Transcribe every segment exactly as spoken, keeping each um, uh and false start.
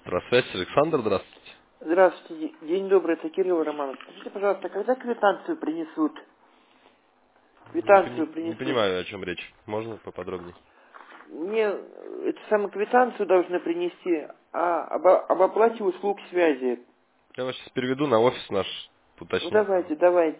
Здравствуйте, Александр, здравствуйте. Здравствуйте, день добрый, это Кирилл Романов. Скажите, пожалуйста, когда квитанцию принесут? Не, пони- Квитанцию не принесут. понимаю, о чем речь. Можно поподробнее? Мне эту самую квитанцию должны принести а, об, об оплате услуг связи. Я вас сейчас переведу на офис наш, Ну уточню. давайте, давайте.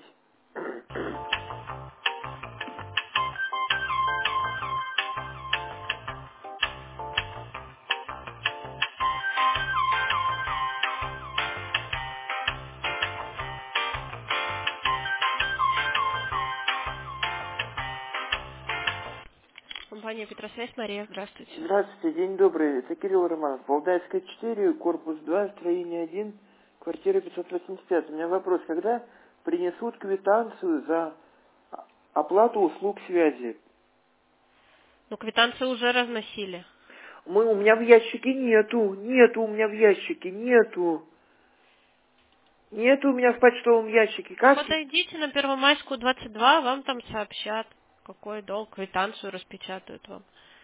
Компания Петросвязь, Мария, здравствуйте. Здравствуйте, день добрый, это Кирилл Романов. Валдайская четыре, корпус два, строение один, квартира пятьсот восемьдесят пять. У меня вопрос, когда принесут квитанцию за оплату услуг связи? Ну, квитанцию уже разносили. Мы, у меня в ящике нету, нету у меня в ящике, нету. Нету у меня в почтовом ящике. Как? Подойдите на Первомайскую, двадцать два, вам там сообщат, какой долг, квитанцию распечатают вам.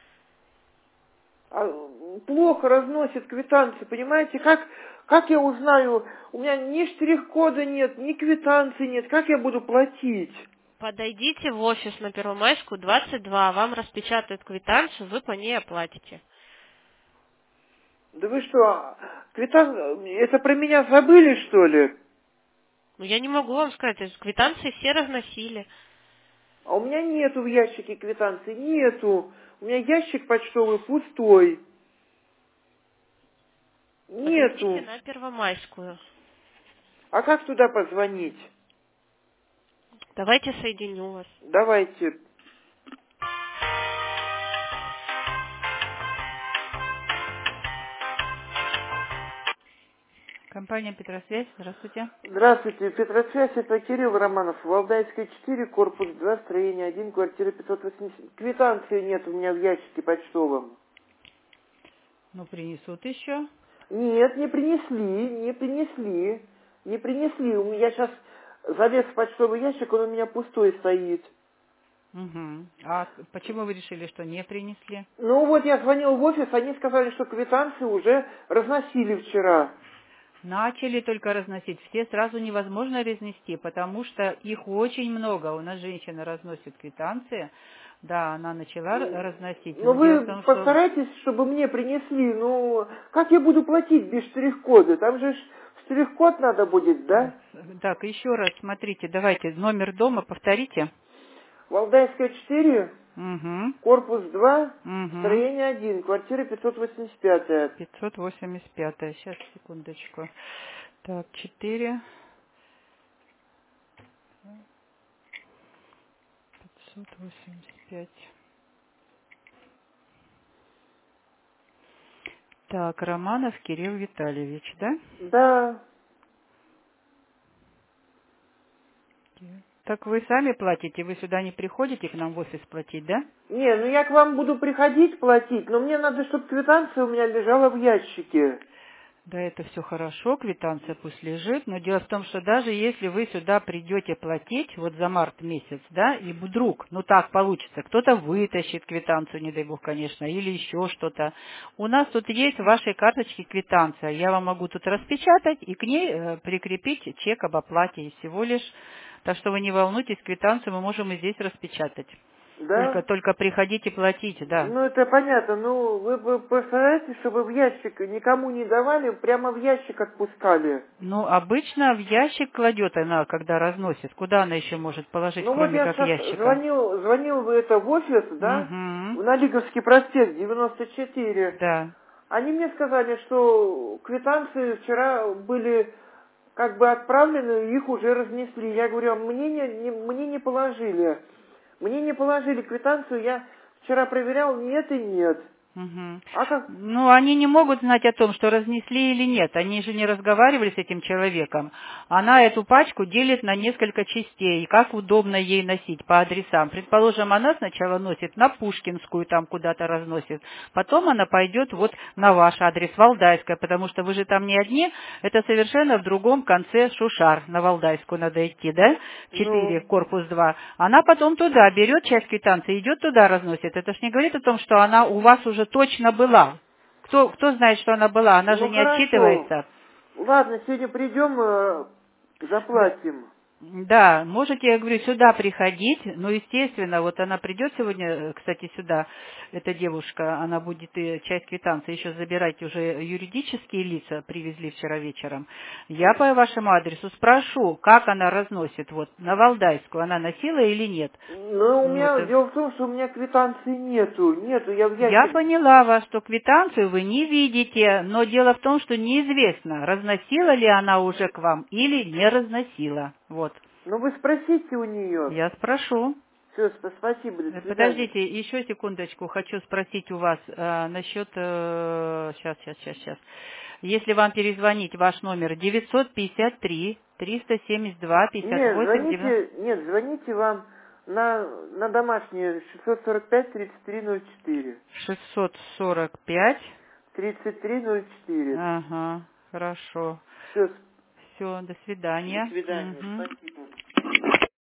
А, плохо разносят квитанции, понимаете? Как, как я узнаю? У меня ни штрих-кода нет, ни квитанции нет. Как я буду платить? Подойдите в офис на Первомайскую, двадцать два, вам распечатают квитанцию, вы по ней оплатите. Да вы что, квитан... это про меня забыли, что ли? Ну, я не могу вам сказать, то есть квитанции все разносили. А у меня нету в ящике квитанции, нету. У меня ящик почтовый пустой. Подойдите Нету. на Первомайскую. А как туда позвонить? Давайте соединю вас. Давайте. Компания Петросвязь, здравствуйте. Здравствуйте, Петросвязь, это Кирилл Романов, Валдайская четыре, корпус два, строение один, квартира пятьсот восемьдесят. Квитанции нет у меня в ящике почтовом. Ну, принесут еще. Нет, не принесли, не принесли, не принесли. У меня сейчас залез в почтовый ящик, он у меня пустой стоит. Угу. А почему вы решили, что не принесли? Ну вот я звонил в офис, они сказали, что квитанции уже разносили вчера. Начали только разносить. Все сразу невозможно разнести, потому что их очень много. У нас женщина разносит квитанции. Да, она начала р- разносить. Но Но дело вы в том, что... постарайтесь, чтобы мне принесли. Ну, как я буду платить без штрих-кода? Там же ж штрих-код надо будет, да? Так, еще раз, смотрите, давайте номер дома повторите. Валдайская четыре, Угу. корпус два, Угу. строение один, квартира пятьсот восемьдесят пять. пятьсот восемьдесят пять. Сейчас, секундочку. Так, четыре. пятьсот восемьдесят пять. Так, Романов Кирилл Витальевич, да? Да. Так вы сами платите, вы сюда не приходите к нам в офис платить, да? Не, ну я к вам буду приходить платить, но мне надо, чтобы квитанция у меня лежала в ящике. Да, это все хорошо, квитанция пусть лежит, но дело в том, что даже если вы сюда придете платить, вот за март месяц, да, и вдруг, ну так получится, кто-то вытащит квитанцию, не дай бог, конечно, или еще что-то. У нас тут есть в вашей карточке квитанция, я вам могу тут распечатать и к ней э, прикрепить чек об оплате, и всего лишь, так что вы не волнуйтесь, квитанцию мы можем и здесь распечатать. Только, Да? только приходите платить, да. Ну, это понятно. Ну, вы бы постарайтесь, чтобы в ящик никому не давали, прямо в ящик отпускали. Ну, обычно в ящик кладет она, когда разносит. Куда она еще может положить, Ну, вот кроме я как сейчас ящика? звонил, звонил в это в офис, да, Угу. в Налиговский проспект, девяносто четыре. Да. Они мне сказали, что квитанции вчера были как бы отправлены, их уже разнесли. Я говорю, а мне не, не- мне не положили. Мне не положили квитанцию, я вчера проверял, нет и нет. Мгм. А как? Ну, они не могут знать о том, что разнесли или нет. Они же не разговаривали с этим человеком. Она эту пачку делит на несколько частей, как удобно ей носить по адресам. Предположим, она сначала носит на Пушкинскую, там куда-то разносит. Потом она пойдет вот на ваш адрес, Валдайская, потому что вы же там не одни. Это совершенно в другом конце Шушар. На Валдайскую надо идти, да? Четыре, Ну, корпус два. Она потом туда берет часть квитанции, идет туда разносит. Это ж не говорит о том, что она у вас уже точно была. кто, кто знает, что она была? Она же Ну не хорошо. отчитывается. Ладно, сегодня придем, э, заплатим. Да, можете, я говорю, сюда приходить, но, естественно, вот она придет сегодня, кстати, сюда, эта девушка, она будет и часть квитанции еще забирать, уже юридические лица привезли вчера вечером. Я по вашему адресу спрошу, как она разносит, вот, на Валдайскую, она носила или нет? Ну, у Ну, меня, это... дело в том, что у меня квитанции нету, нету, я в Я ящик... поняла вас, что квитанцию вы не видите, но дело в том, что неизвестно, разносила ли она уже к вам или не разносила. Вот. Ну, вы спросите у нее. Я спрошу. Все, спасибо, до Э, свидания. Подождите, еще секундочку, хочу спросить у вас э, насчет... Э, сейчас, сейчас, сейчас, сейчас. Если вам перезвонить, ваш номер девятьсот пятьдесят три триста семьдесят два пятьдесят Нет, восемь девяносто. звоните, нет, звоните вам на, на домашнее шестьсот сорок пять тридцать три ноль четыре. шестьсот сорок пять. тридцать три ноль четыре. Ага, хорошо. Все, Все, до до свидания. свидания, Мгм. спасибо.